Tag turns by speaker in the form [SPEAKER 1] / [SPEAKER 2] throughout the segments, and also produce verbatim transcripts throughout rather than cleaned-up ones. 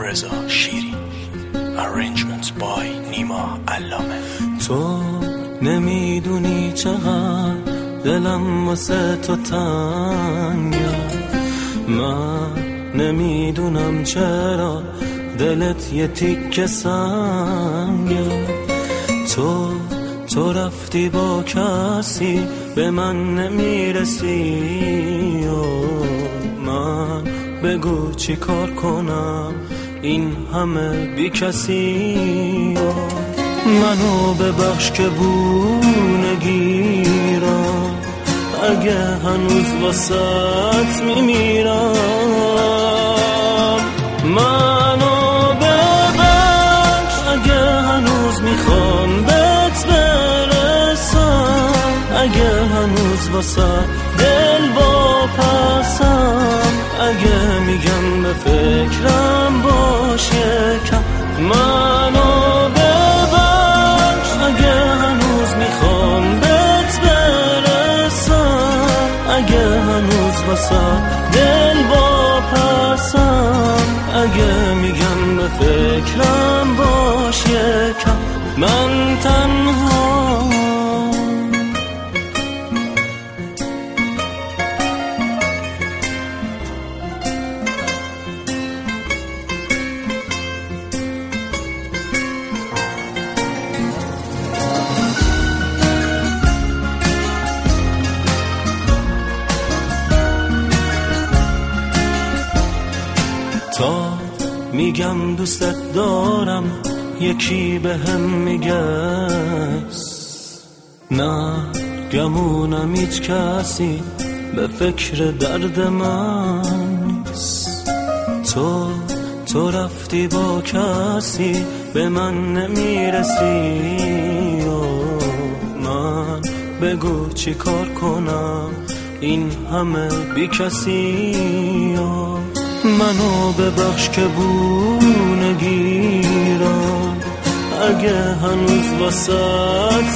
[SPEAKER 1] رضا شیری. Arrangements by نیما علامه.
[SPEAKER 2] تو نمیدونی چقدر دلم واسه تو تنگه، من نمیدونم چرا دلت یه تیکه سنگه. تو تو رفتی با کسی به من نمیرسی و من بگو چی کار کنم این همه بی کسی. منو ببخش که بونه گیرم اگه هنوز واسط میمیرم. منو ببخش اگه هنوز میخوام بهت برسم، اگه هنوز واسط دل با پسم، اگه میگم به فکرم باش یکم. منو ببخش اگه هنوز میخوام بهت برسم، اگه هنوز واسه دل با پسم، اگه میگم به فکرم باش یکم. من تنها تا میگم دوستت دارم یکی به هم میگه نه، گمونم هیچ کسی به فکر درد من نیست. تو تو رفتی با کسی به من نمیرسی و من بگو چی کار کنم این همه بی کسی. منو ببخش که بونه گیرم اگه هنوز واسط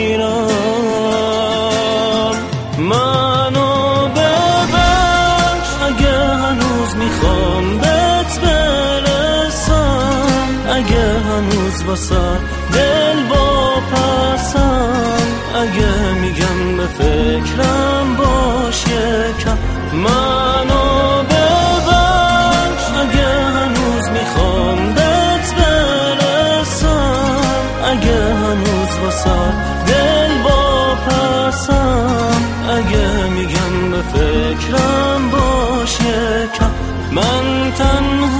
[SPEAKER 2] میمیرم. منو ببخش اگه هنوز میخوام بهت برسم، اگه هنوز واسط دل با پسم، اگه میگم به فکرم باش یکم. منو ببخش اگه هنوز میخوام بهت برسم، اگه هنوز واسه دل با پسم، اگه میگم به فکرم باش یکم. من تنها